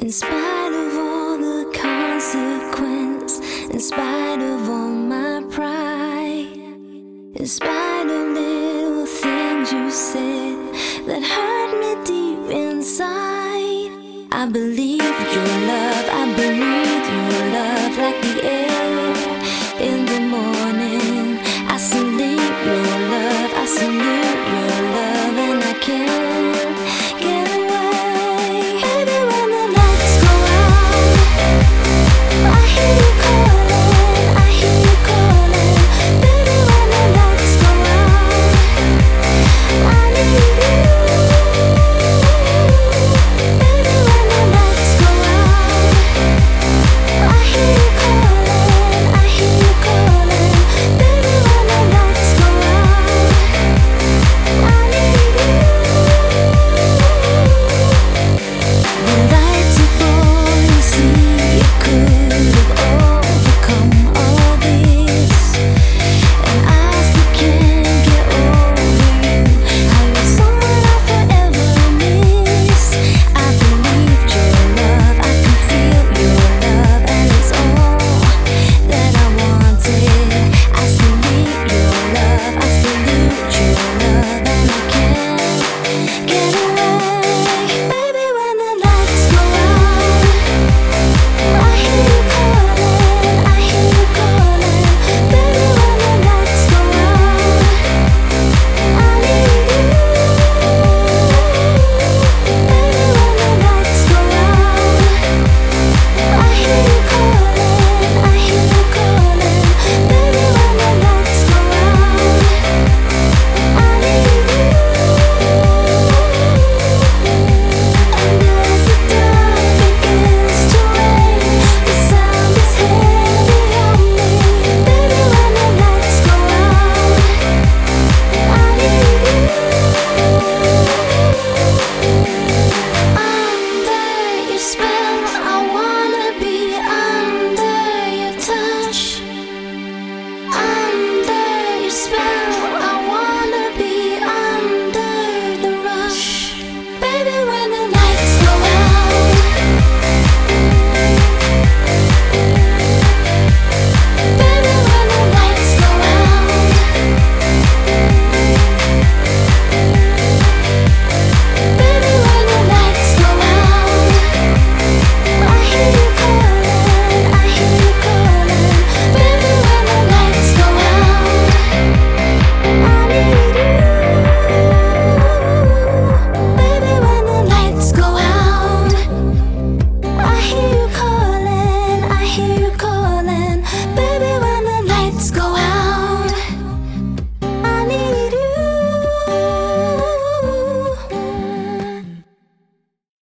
In spite of all the consequence, in spite of all my pride, in spite of little things you said that hurt me deep inside, I believe your love, I breathe your love like the air in the morning. I salute your love, I salute your love, and I can't